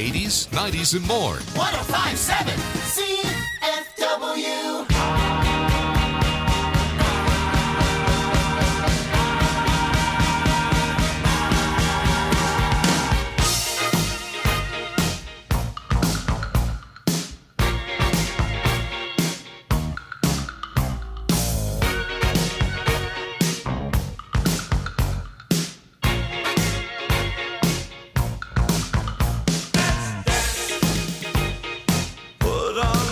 80s, 90s, and more. 1057 CFW. Put on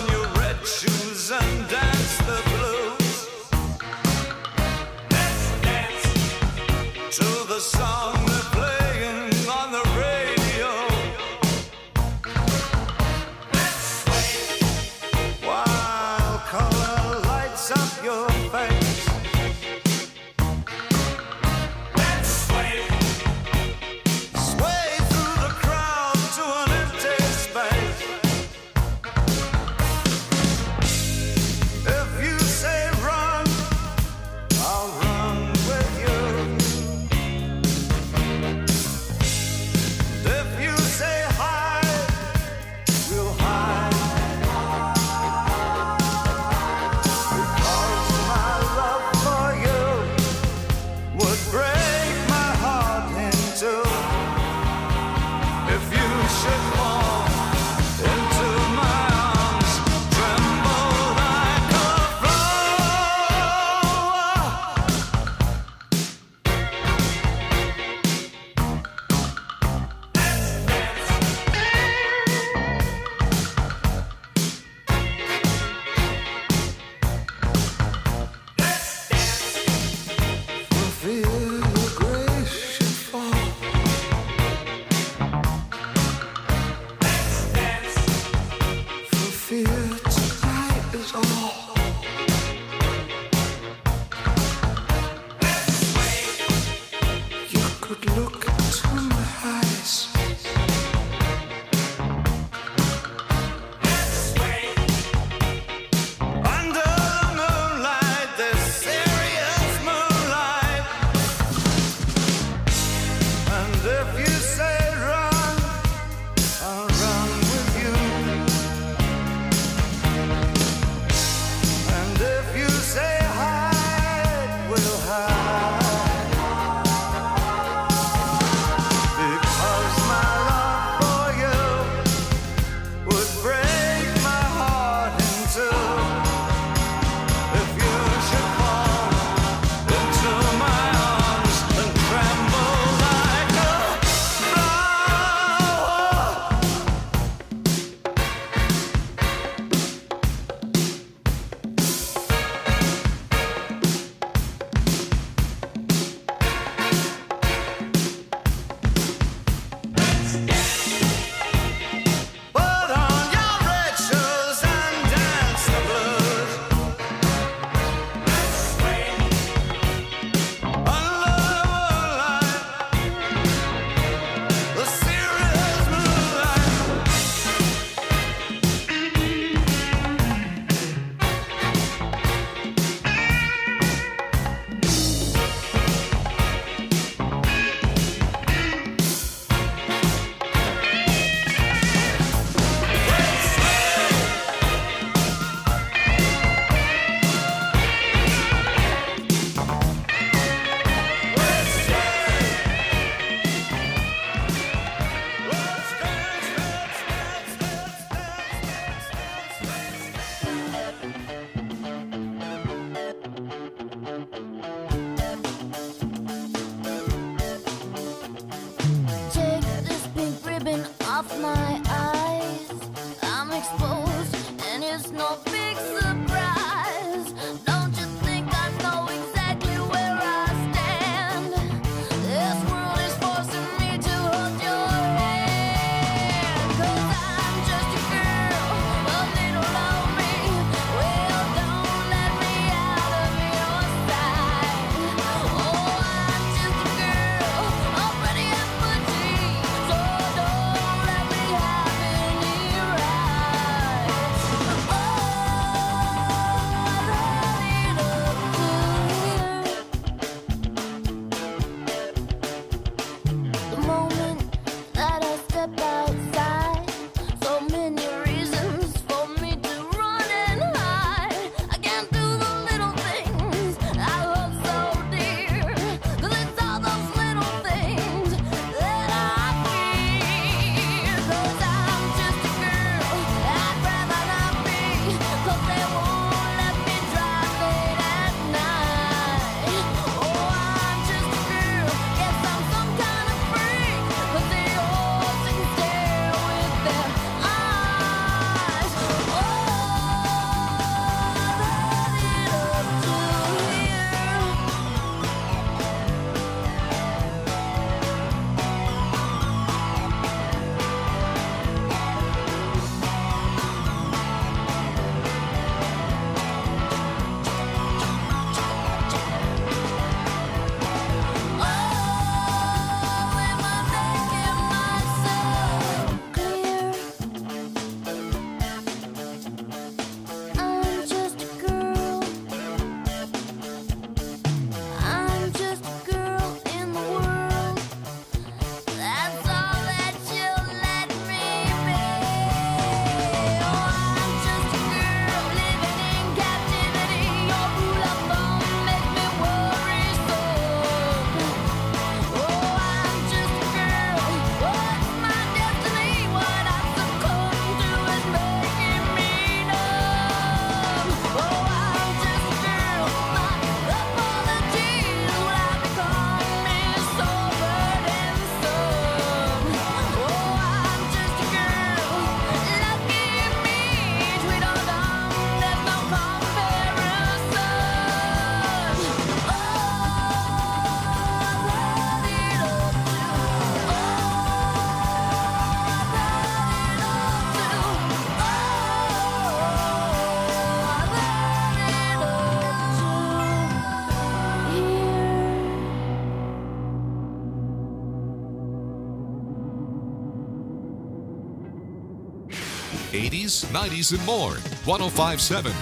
80s, 90s, and more. 1057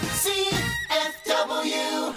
CFW.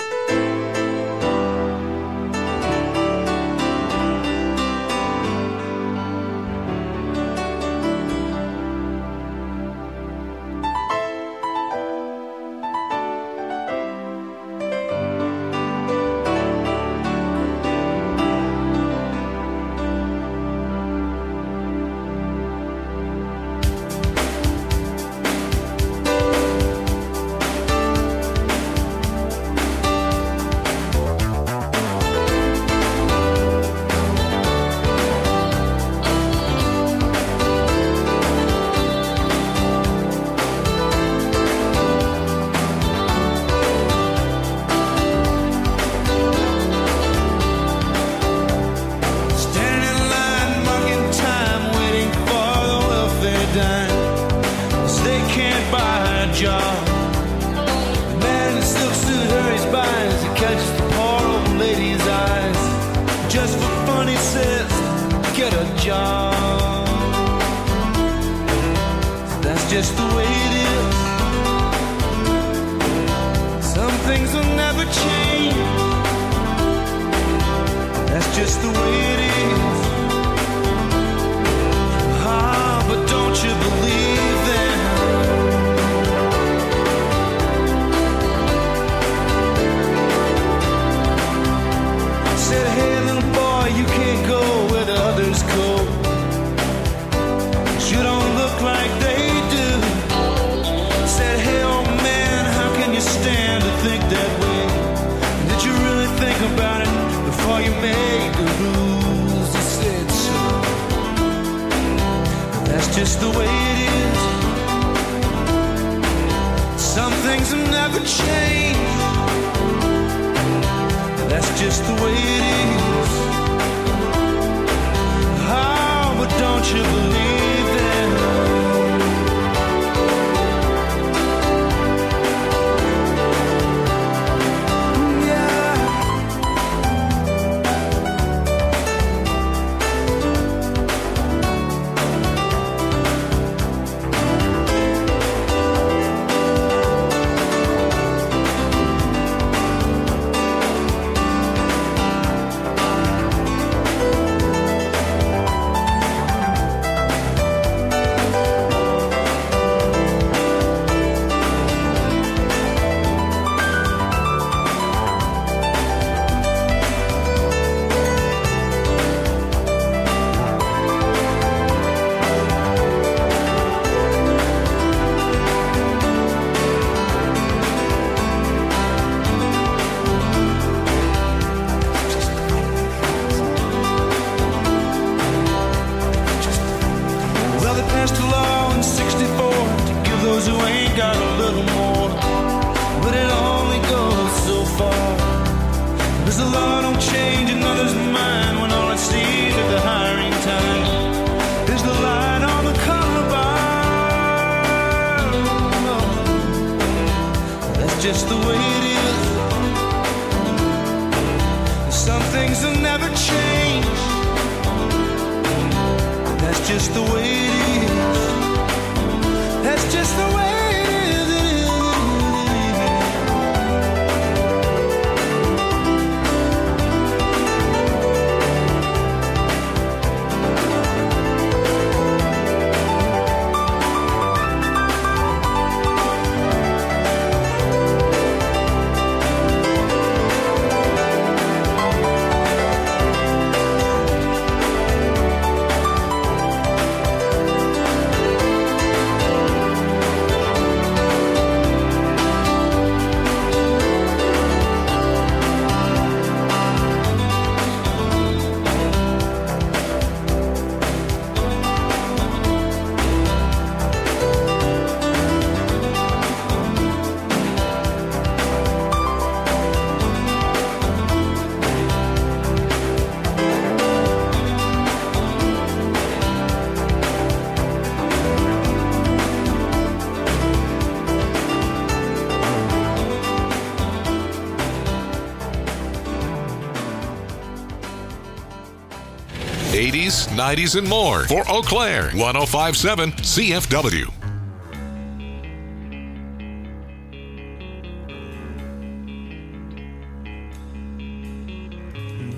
'80s, '90s, and more for Eau Claire. 1057 CFW.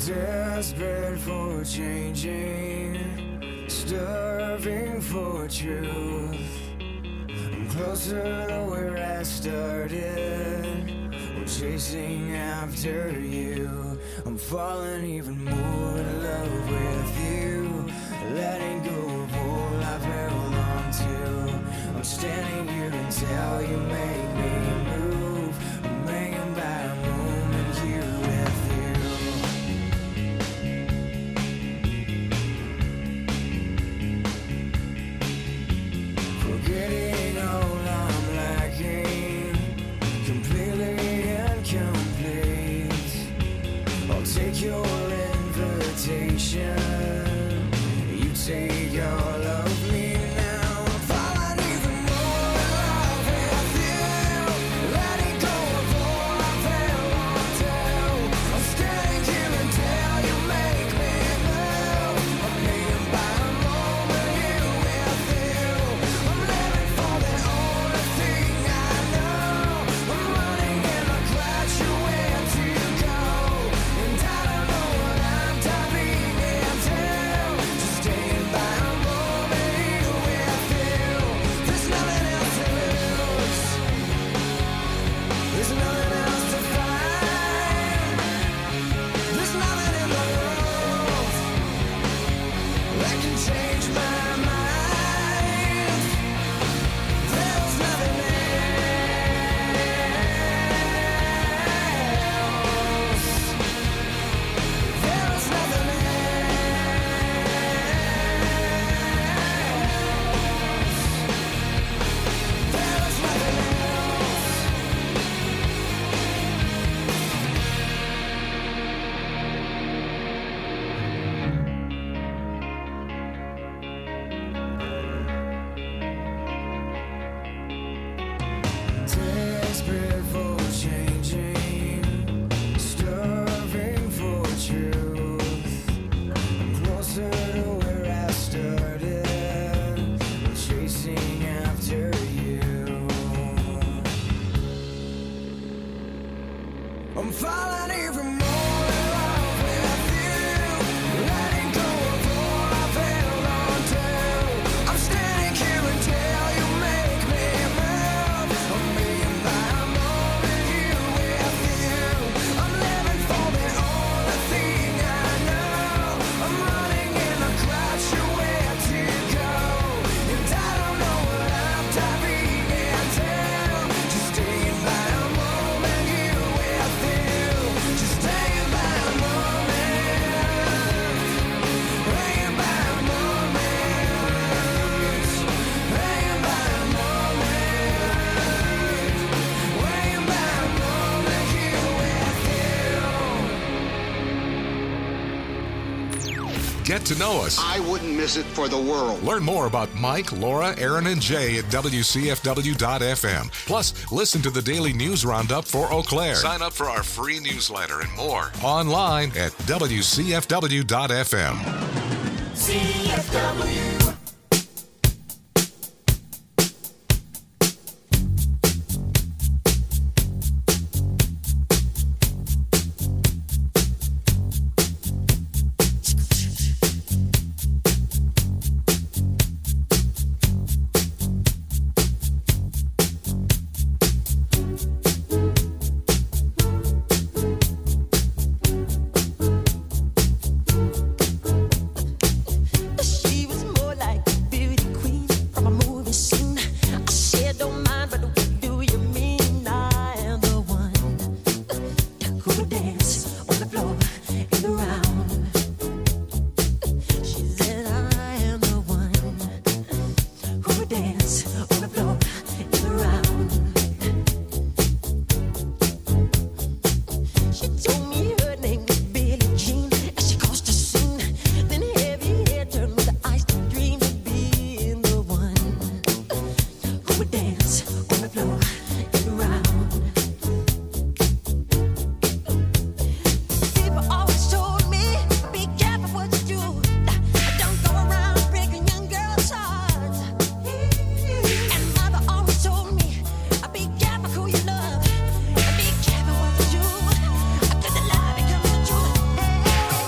Desperate for changing, starving for truth. I'm closer to where I started, I'm chasing after you. I'm falling even more in love with you, letting go of all I've held on to. I'm standing here until you make me move. I'm hanging by a moment here with you. Forgetting all I'm lacking, completely incomplete. I'll take your invitation, you take all of me now. I'm falling even more in love with you, letting go of all I've held on to. I'm standing here until you make me move. I'm hanging by a moment here with you. I'm living for the only thing I know. I'm running and I'm glad you went to go. And I don't know what I'm diving into. Just staying by a moment here with you. There's nothing else to lose. There's nothing else to find. There's nothing in the world that can change my mind. There's nothing else. There's nothing else. There's nothing else. Desperate for changing, starving for truth. I'm closer to where I started, I'm chasing after you. I'm falling even more in love with you, letting go of all I've held on to. I'm standing here until you make me move. I'm being by a moment here with you. I'm living for the only thing I know. I'm running and I'm glad you where to go. And I don't know what I'm diving into. Just staying by a moment here with you. Just staying by a moment. Hanging by a moment. Hanging by a moment. Hanging by a moment here with you. Get to know us. I wouldn't miss it for the world. Learn more about Mike, Laura, Aaron, and Jay at WCFW.FM. Plus, listen to the daily news roundup for Eau Claire. Sign up for our free newsletter and more online at WCFW.FM. CFW. She was more like a beauty queen from a movie scene. I said, don't mind, but what do you mean? I am the one who would dance on the floor and around. She said, I am the one who would dance on the floor and around. She told me her name was Billie Jean as she crossed the scene. Then heavy hair turned with the eyes to dream of being the one who would dance on the floor and around. People always told me, be careful what you do. Don't go around breaking young girls' hearts. And mother always told me, be careful who you love. And be careful what you do. 'Cause the lie becomes the truth.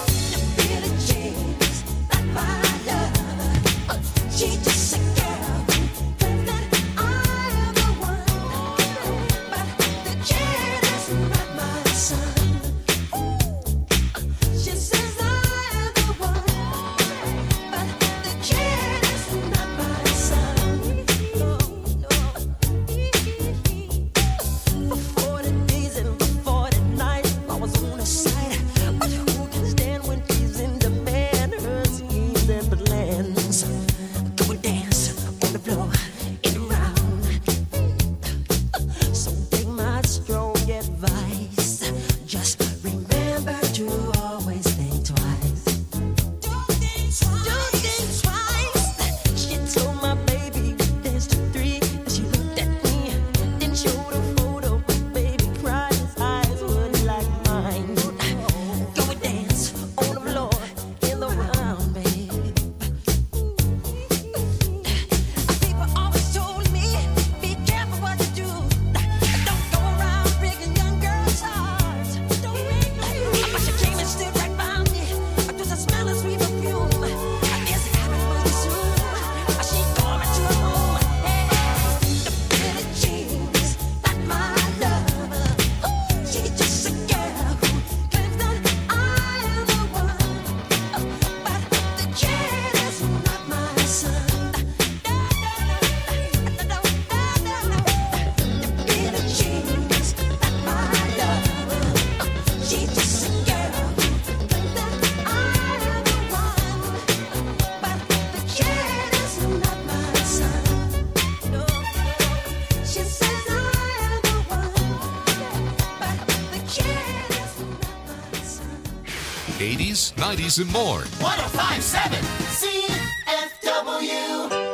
80s, 90s, and more. 105.7 CFW.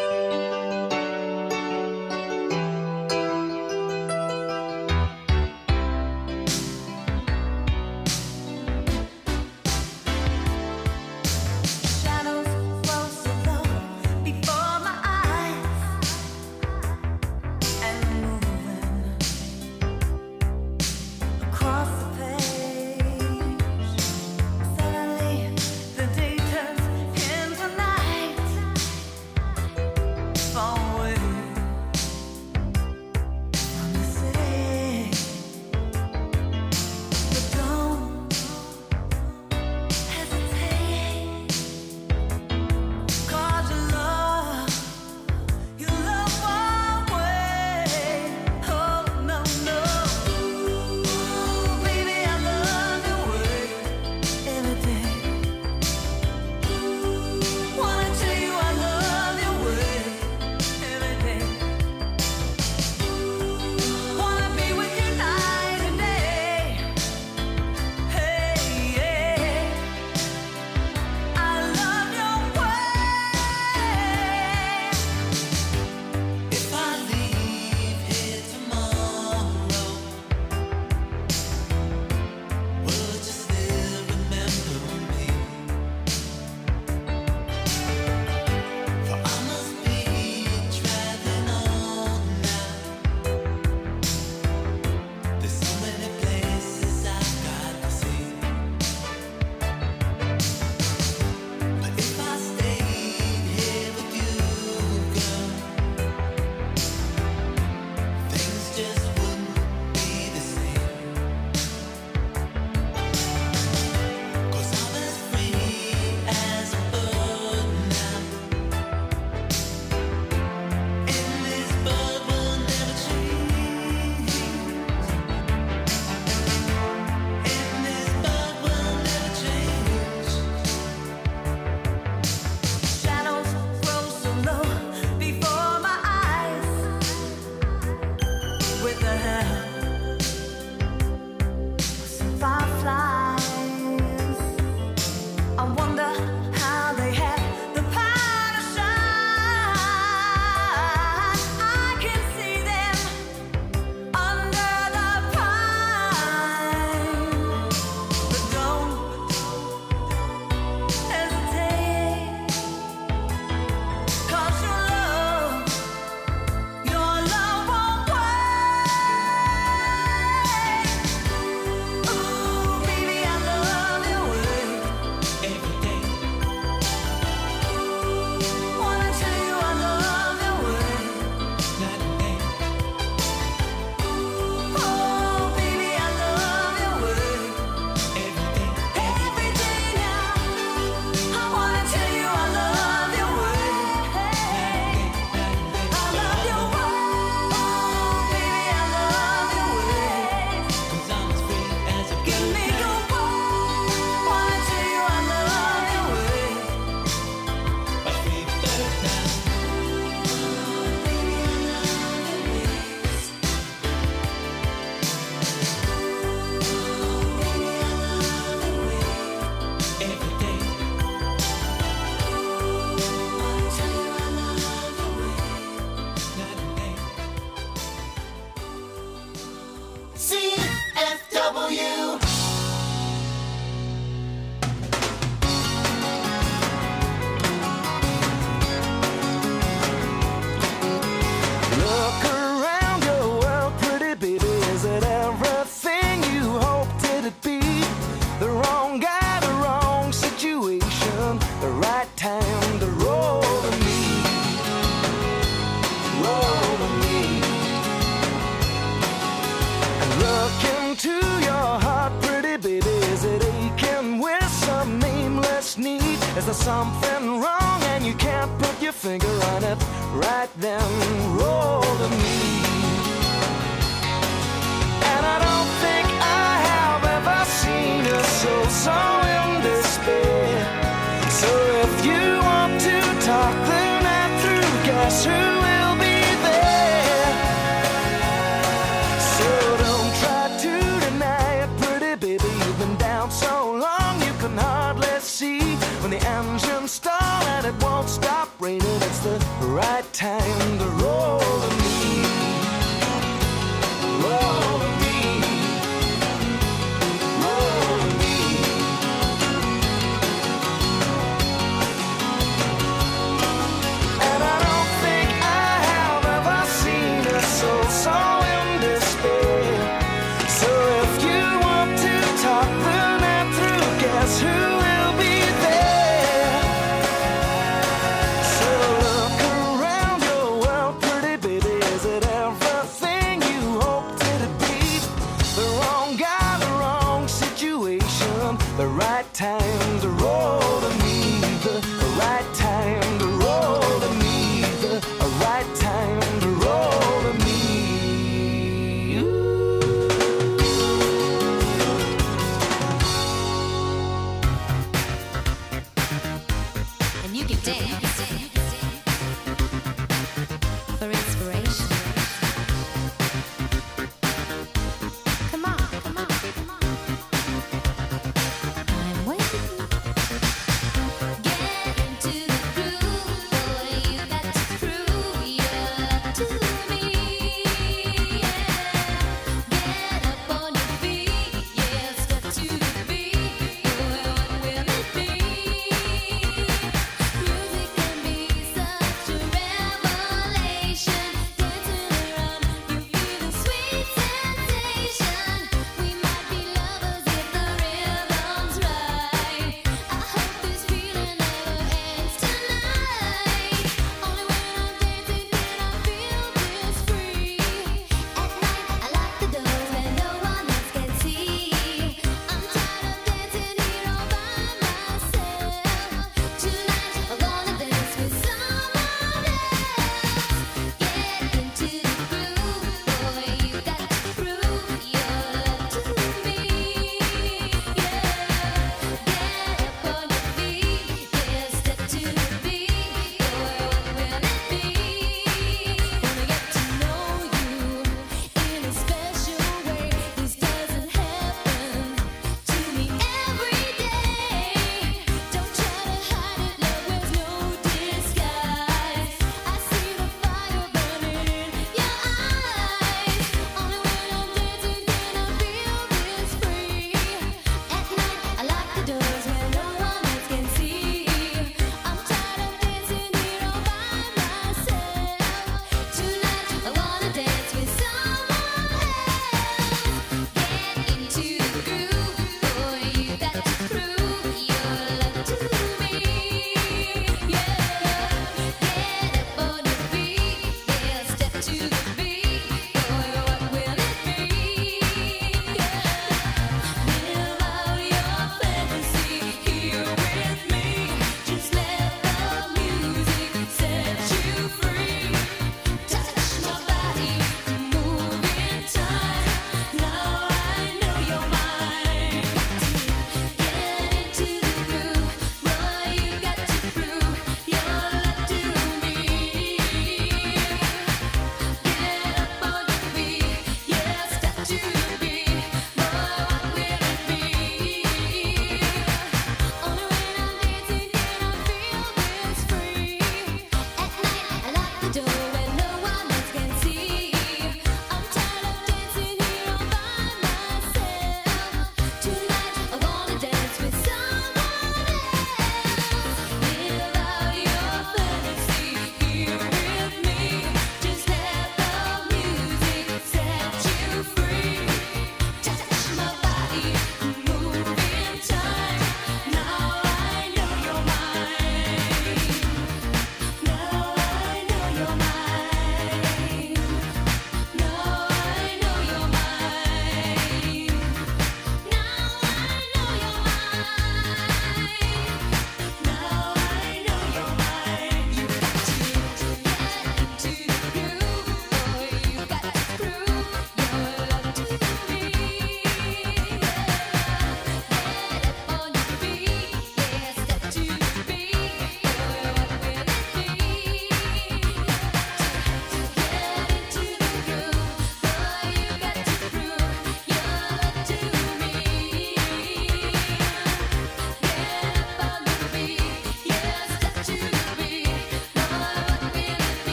Is there something wrong and you can't put your finger on it? Right then, roll to me. And I don't think I have ever seen a soul so in despair. So if you want to talk the night through, guess who will be there? So don't try to deny it, pretty baby. You've been down so long you could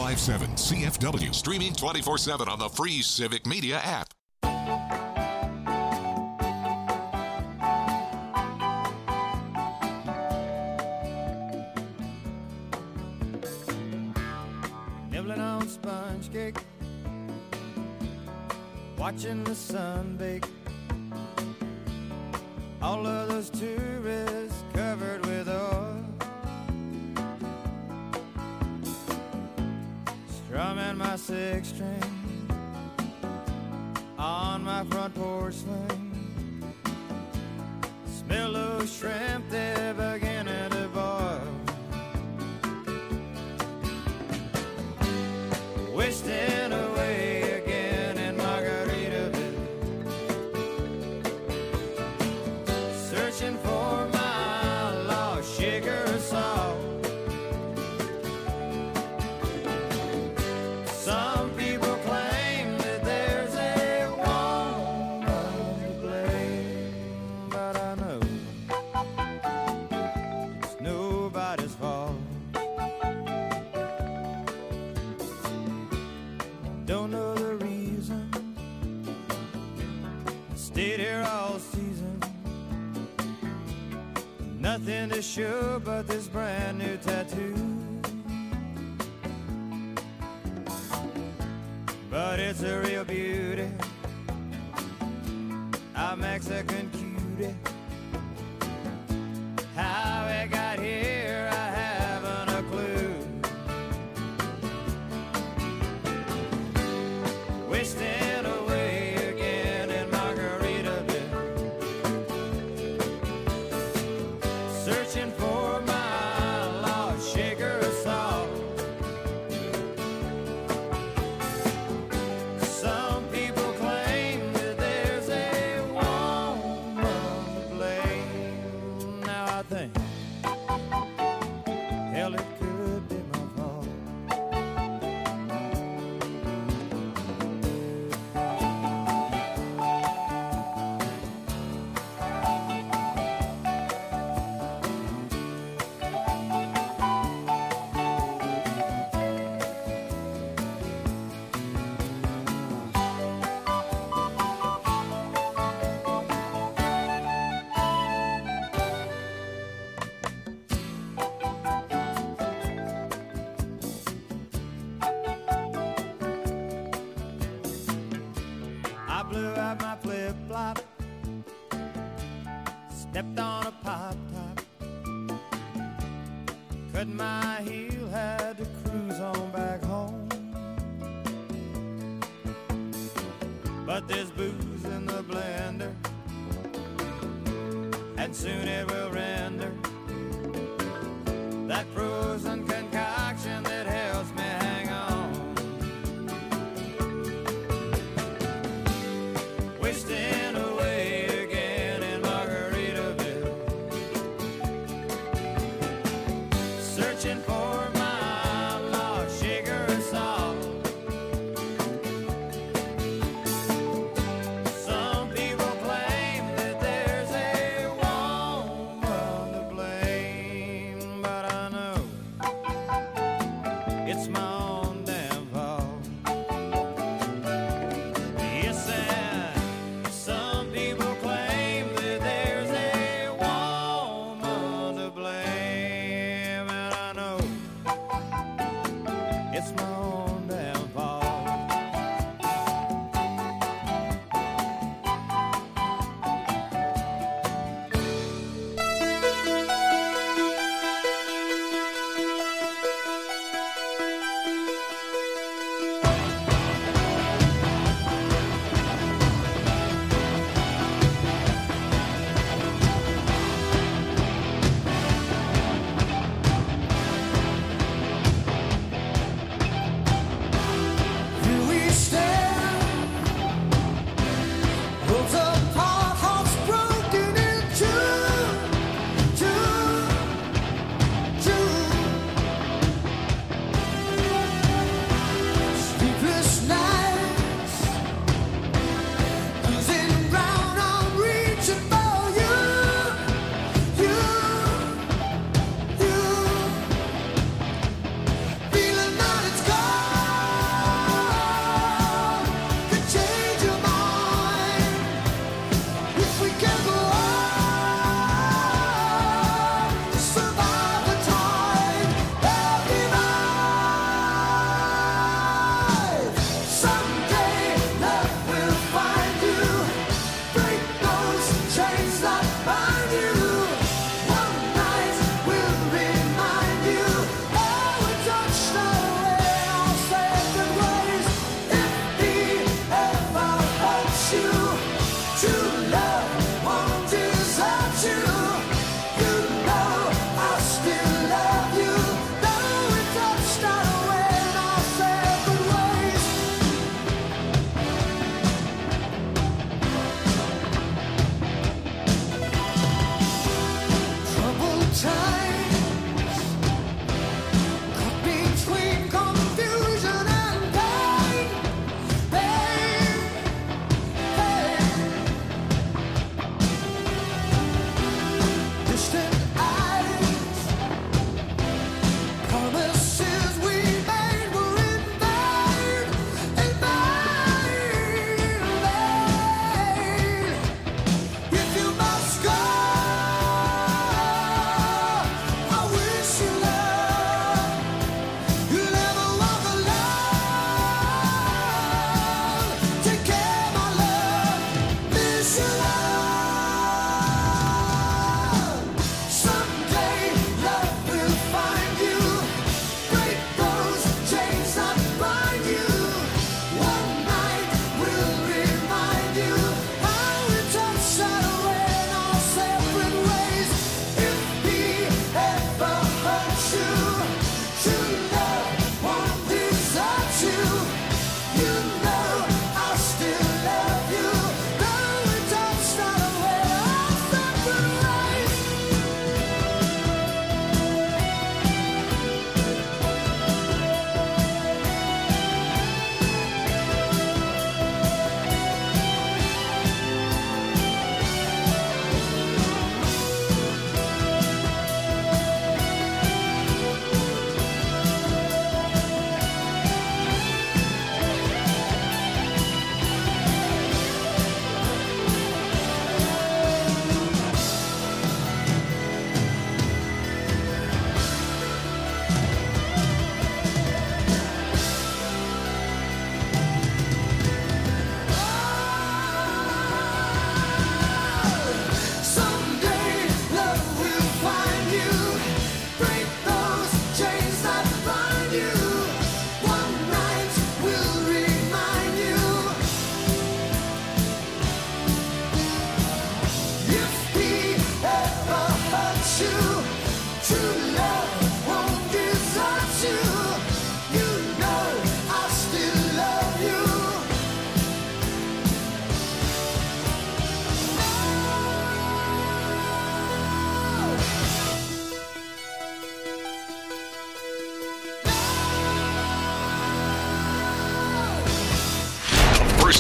1057 CFW. Streaming 24/7 on the free Civic Media app. Nibbling on sponge cake, watching the sun bake. All of those tourists covered with oil, strumming my six string on my front porch swing. Smell those shrimp, they're beginning to boil. Wasting away again in Margaritaville, searching for my lost sugar and salt. Some people claim that there's a woman to blame, but I know it's nobody's fault. Don't know the reason, stayed here all season. Nothing to show but this brand new tattoo. But it's a real beauty, a Mexican cutie. How it got here, I haven't a clue. Wasting away again in Margaritaville, searching for my lost sugar and salt. Some people claim that there's a woman to blame. Now I think, hell, it could be my fault. I blew out my flip-flop, stepped on a pop-top, cut my heel, had to cruise on back home. But there's booze in the blender, and soon it will render that frozen concoction that helps me hang on. Wasting away again in Margaritaville, searching for my lost sugar and salt. Some people claim that there's a woman to blame, but I know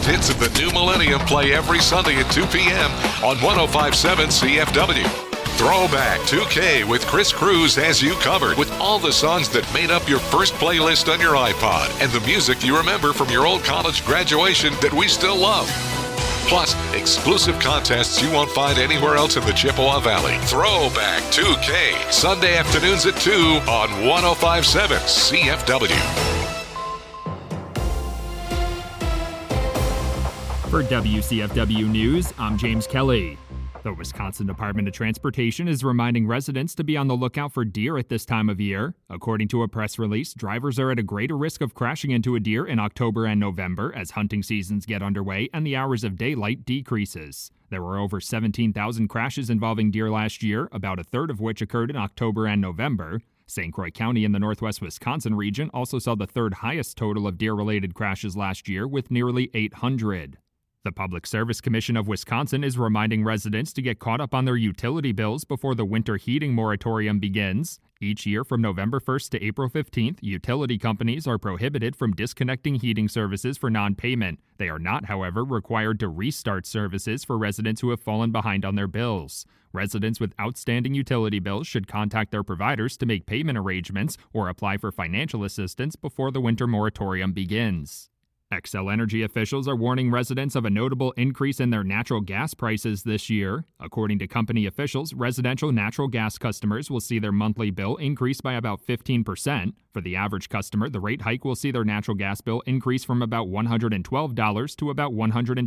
greatest hits of the new millennium play every Sunday at 2 p.m. on 105.7 CFW. Throwback 2K with Chris Cruz has you covered with all the songs that made up your first playlist on your iPod and the music you remember from your old college graduation that we still love. Plus, exclusive contests you won't find anywhere else in the Chippewa Valley. Throwback 2K, Sunday afternoons at 2 on 105.7 CFW. For WCFW News, I'm James Kelly. The Wisconsin Department of Transportation is reminding residents to be on the lookout for deer at this time of year. According to a press release, drivers are at a greater risk of crashing into a deer in October and November as hunting seasons get underway and the hours of daylight decreases. There were over 17,000 crashes involving deer last year, about a third of which occurred in October and November. St. Croix County in the northwest Wisconsin region also saw the third highest total of deer-related crashes last year with nearly 800. The Public Service Commission of Wisconsin is reminding residents to get caught up on their utility bills before the winter heating moratorium begins. Each year from November 1st to April 15th, utility companies are prohibited from disconnecting heating services for non-payment. They are not, however, required to restart services for residents who have fallen behind on their bills. Residents with outstanding utility bills should contact their providers to make payment arrangements or apply for financial assistance before the winter moratorium begins. Xcel Energy officials are warning residents of a notable increase in their natural gas prices this year. According to company officials, residential natural gas customers will see their monthly bill increase by about 15%. For the average customer, the rate hike will see their natural gas bill increase from about $112 to about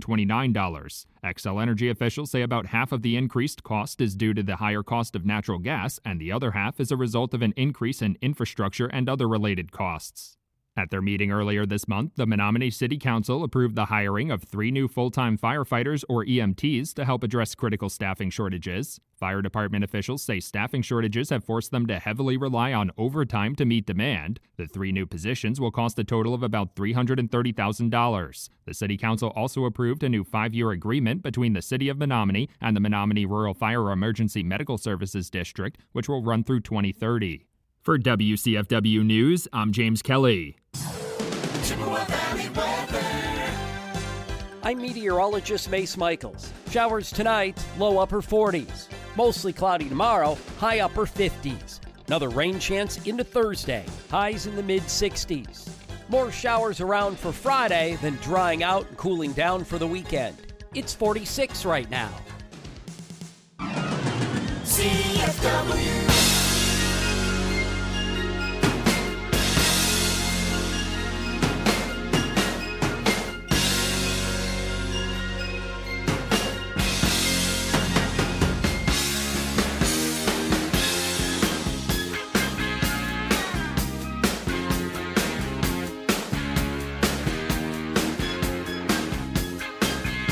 $129. Xcel Energy officials say about half of the increased cost is due to the higher cost of natural gas, and the other half is a result of an increase in infrastructure and other related costs. At their meeting earlier this month, the Menominee City Council approved the hiring of 3 new full-time firefighters, or EMTs, to help address critical staffing shortages. Fire department officials say staffing shortages have forced them to heavily rely on overtime to meet demand. The 3 new positions will cost a total of about $330,000. The City Council also approved a new 5-year agreement between the City of Menominee and the Menominee Rural Fire Emergency Medical Services District, which will run through 2030. For WCFW News, I'm James Kelly. I'm meteorologist Mace Michaels. Showers tonight, low upper 40s. Mostly cloudy tomorrow, high upper 50s. Another rain chance into Thursday, highs in the mid-60s. More showers around for Friday, then drying out and cooling down for the weekend. It's 46 right now. CFW.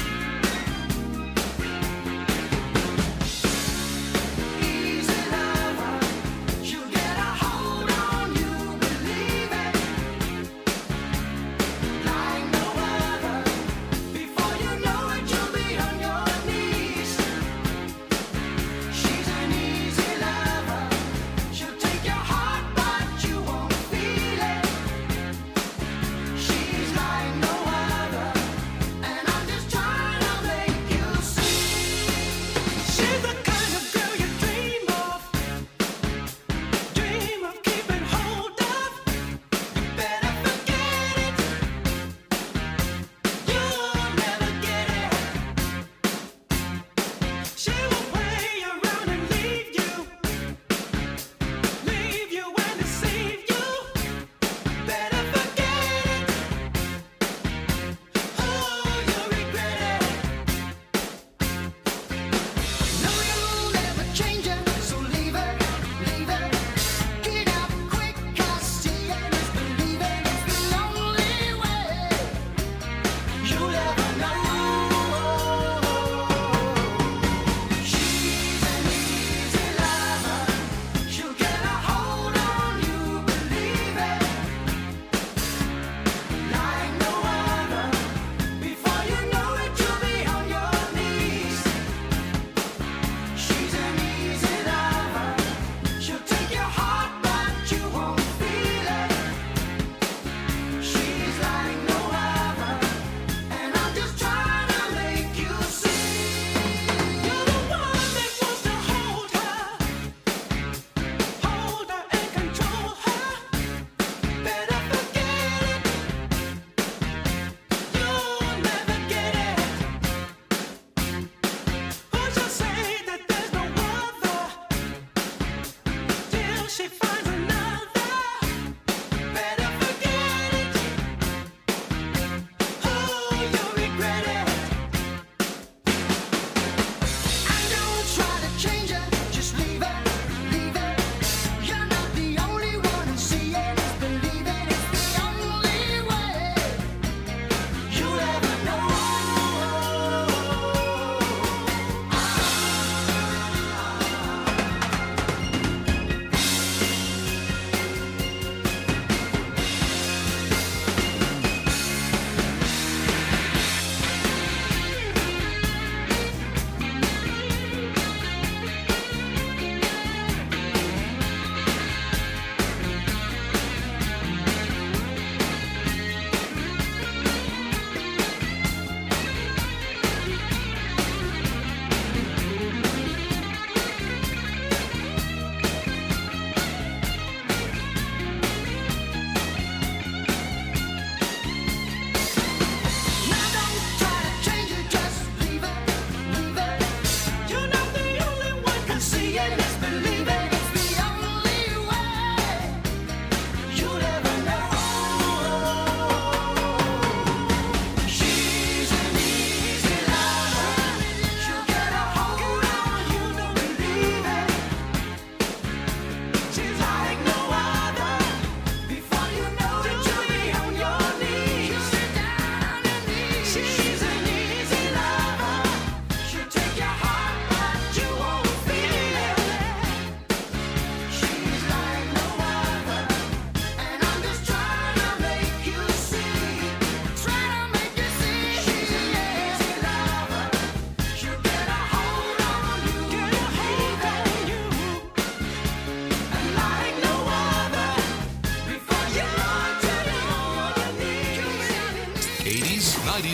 Easy now.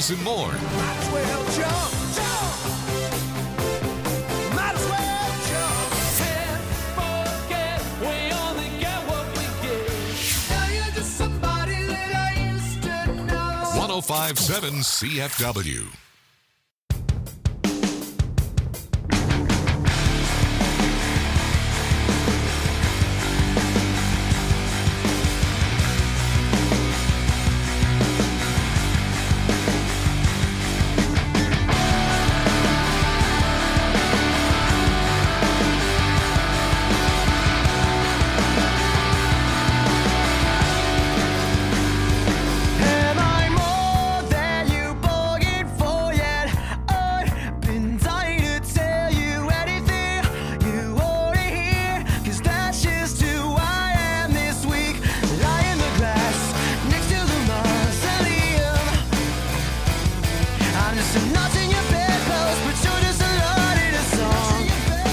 these and more. Might as well jump, jump. Might as well jump. Can't forget we only get what we get. Now you're just somebody that I used to know. 105.7 CFW. Am I more than you bargained for yet? I've been dying to tell you anything you already hear, 'cause that's just who I am this week. Lie in the grass next to the mausoleum. I'm just a notch in your bedpost, but you're just a lot in a song.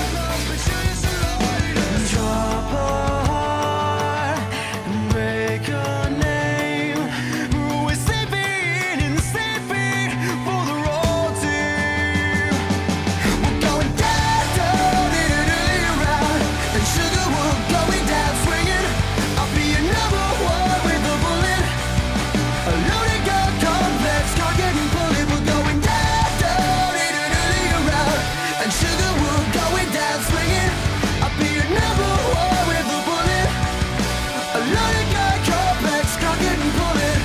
Drop a heart and break a name. We're sleeping and sleeping for the road team. We're going down, down, in an early round, and sugar will going down swinging. I'll be your number one with a bullet. A loaded gun complex, can't get and pull it. We're going down, down, in an early round, and sugar will going down swinging. I'll be your number one with a bullet. A loaded gun complex, can't get and pull it.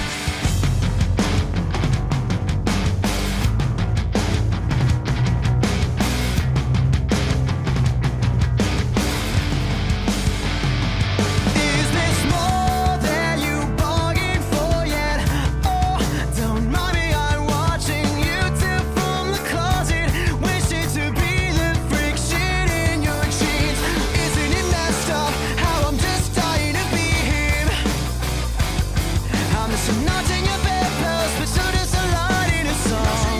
Is this more than you bargained for yet? Oh, don't mind me, I'm watching you two from the closet, wishing to be the freak shit in your jeans. Isn't it messed up how I'm just dying to be him? I'm just a notch in your bedpost, but you're just a light in a song.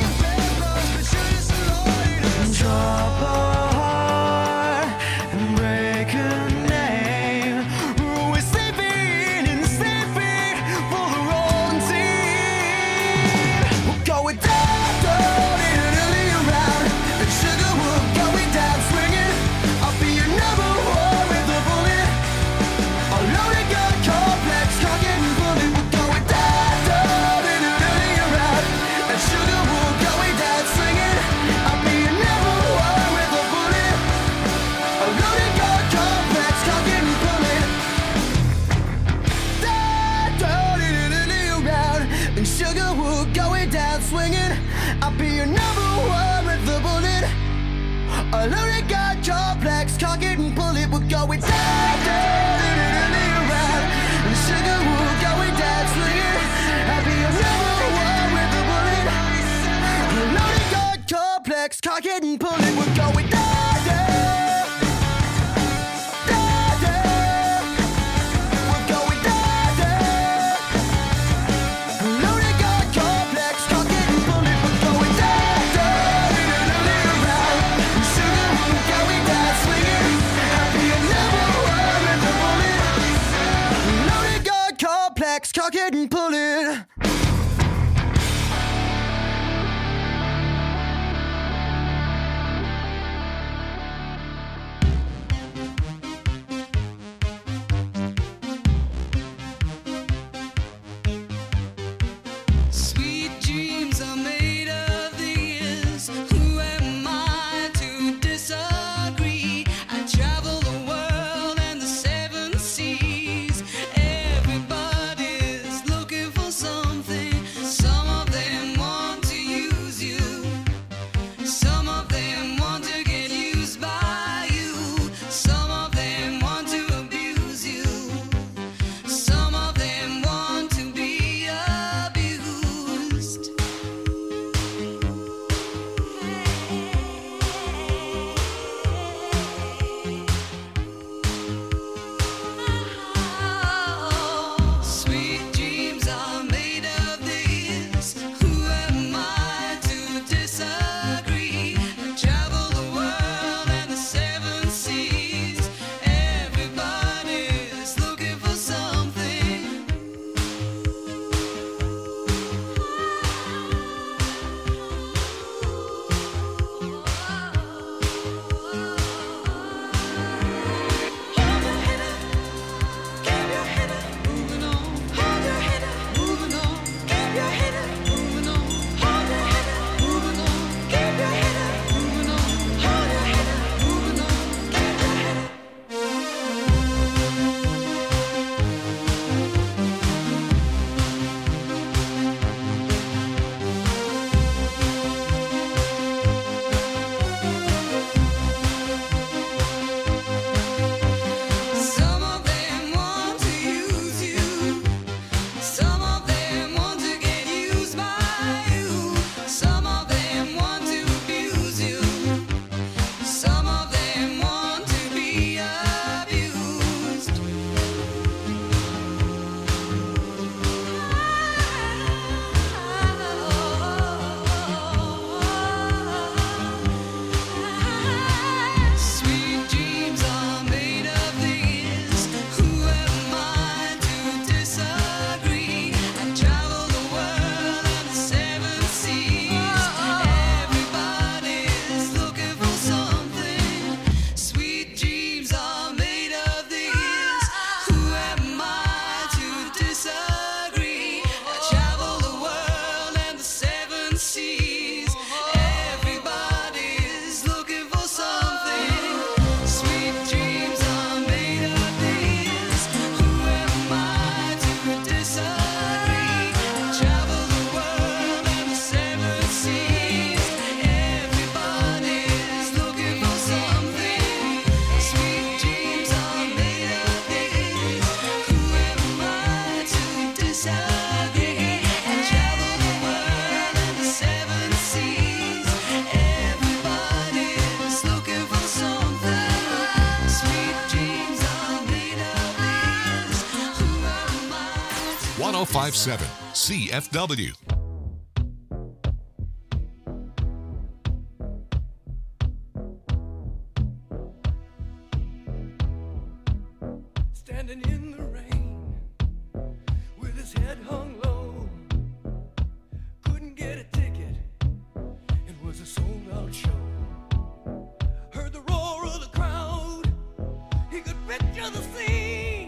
Drop a heart and break a name. We're sleeping and sleeping for the wrong team. We're going down, down in an early round, and sugar will going down swinging. I'll be your number one with a bullet. A loaded gun complex, can't get and bullet. We're going down, down in an early round, and sugar will going down swinging. I'll be your number one with a bullet. A loaded gun complex, can't get and bullet. Down, down in an early round, and sugar will going down swinging. I'll be your number one with a bullet. A loaded gun complex, can't get and pull it. We're going down, down in an early round, and sugar will going down swinging. I'll be your number one with a bullet. A loaded gun complex, can't get and pull it. We're going down, down, down, down. We're going down, down. A loaded gun complex, can't get and pull it. We're going down, down in an early round, and sugar will going down swinging. I'll be your number one with a bullet. A loaded gun complex, can't get and pull it. 1057 CFW. Standing in the rain with his head hung low, couldn't get a ticket, it was a sold-out show. Heard the roar of the crowd, he could picture the scene,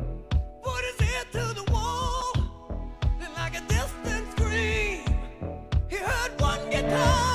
put his ear to the wall, and like a distant scream, he heard one guitar.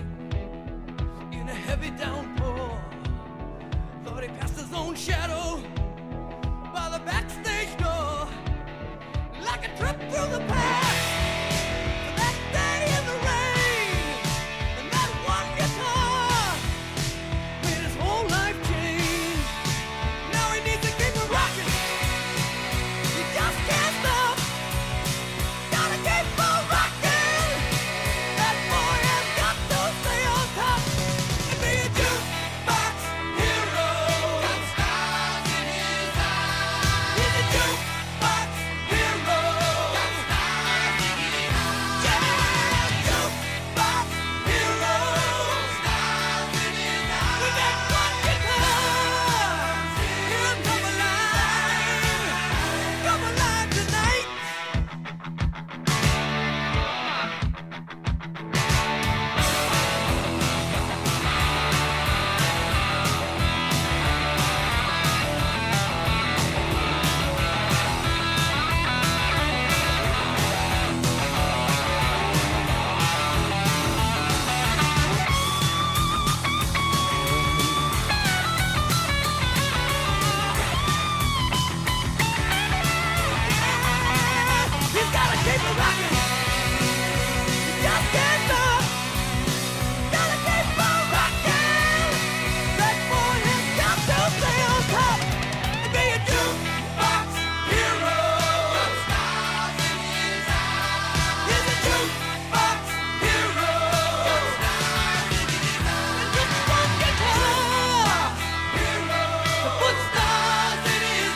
Heavy downpour, thought he passed his own shadow.